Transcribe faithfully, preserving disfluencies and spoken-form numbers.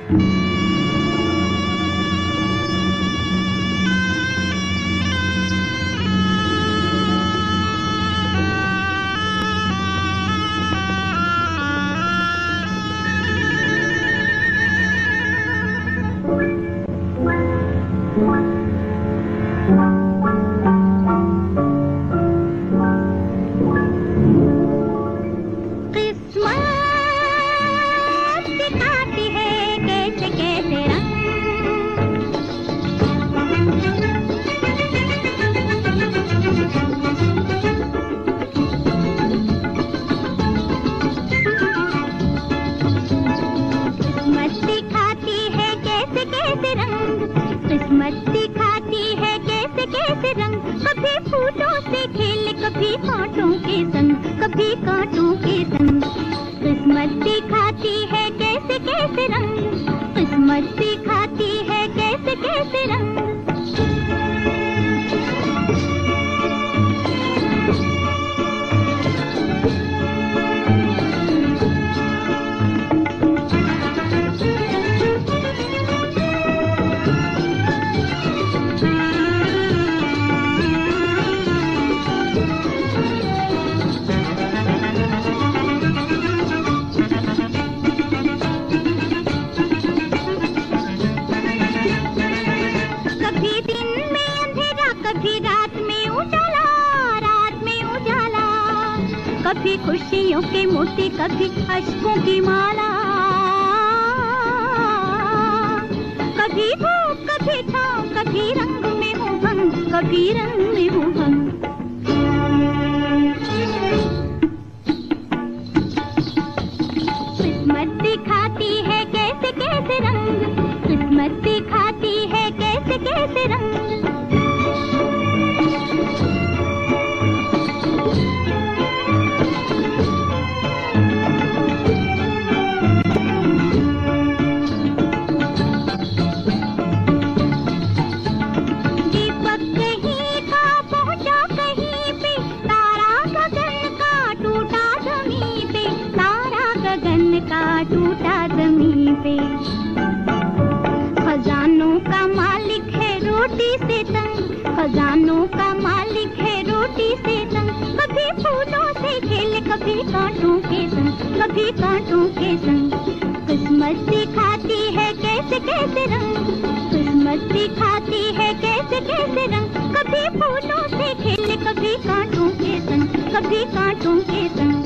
किस्मत दिखाती है कैसे कैसे रंग, कभी फूलों से खेले कभी कांटों के संग, कभी कांटों के संग। किस्मत दिखाती है कैसे कैसे रंग, किस्मत दिखाती है कैसे कैसे रंग। कभी रात में उजाला, रात में उजाला, कभी खुशियों के मोती कभी अश्कों की माला, कभी धूप कभी छाँव, कभी रंग में हूँ भंग, कभी रंग में हूँ भंग। किस्मत दिखाती है कैसे कैसे रंग, किस्मत दिखाती है कैसे कैसे रंग। का टूटा ज़मीं पे, खजानों का मालिक है रोटी से तंग, खजानों का मालिक है रोटी से तंग। कभी फूलों से खेले कभी कांटों के संग, कभी कांटों के संग। किस्मत दिखाती है कैसे कैसे रंग, किस्मत दिखाती है कैसे कैसे रंग। कभी फूलों से खेले कभी कांटों के संग, कभी कांटों के संग।